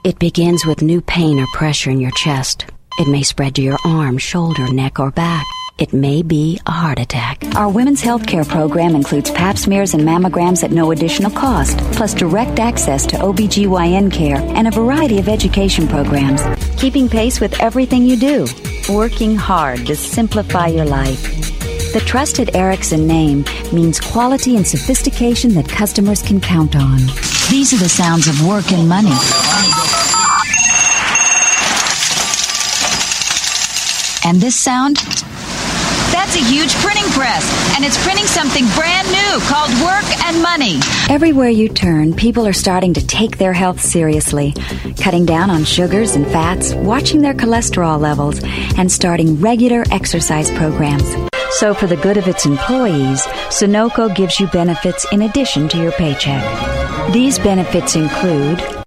It begins with new pain or pressure in your chest. It may spread to your arm, shoulder, neck, or back. It may be a heart attack. Our women's health care program includes pap smears and mammograms at no additional cost, plus direct access to OBGYN care and a variety of education programs. Keeping pace with everything you do. Working hard to simplify your life. The trusted Erickson name means quality and sophistication that customers can count on. These are the sounds of work and money. And this sound? That's a huge printing press, and it's printing something brand new called Work and Money. Everywhere you turn, people are starting to take their health seriously, cutting down on sugars and fats, watching their cholesterol levels, and starting regular exercise programs. So for the good of its employees, Sunoco gives you benefits in addition to your paycheck. These benefits include